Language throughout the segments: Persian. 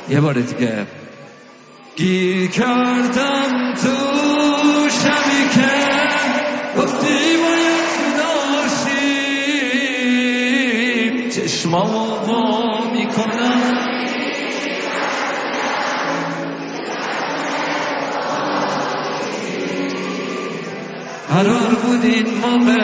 یه بار دیگه. گیر کردم تو شبی که گفتی باید تو داشتیم، چشمامو وا میکنم قرار بود این موقع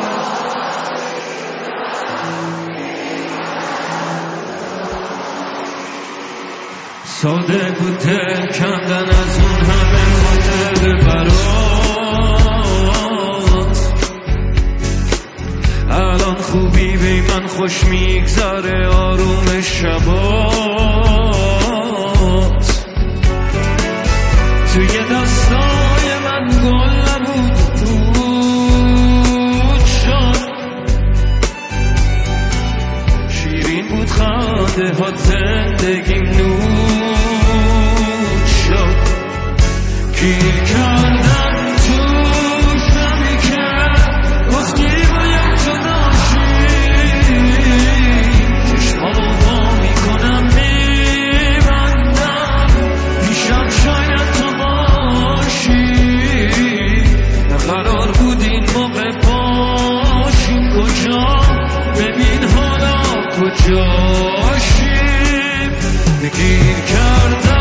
ساده بود دل کندن از اون همه خاطر برات. الان خوبی بی من خوش میگذره آروم شبات. توی دستای من گل نبود بود شد، شیرین بود خنده ها زندگیم نور شد. گیر کردم تو شبی که گفتی باید تو داشتیم، چشمامو وا میکنم میبندم پیشم شاید تو باشی. قرار بود این موقع باشیم کجا، ببین حالا کجاشیم. گیر کردم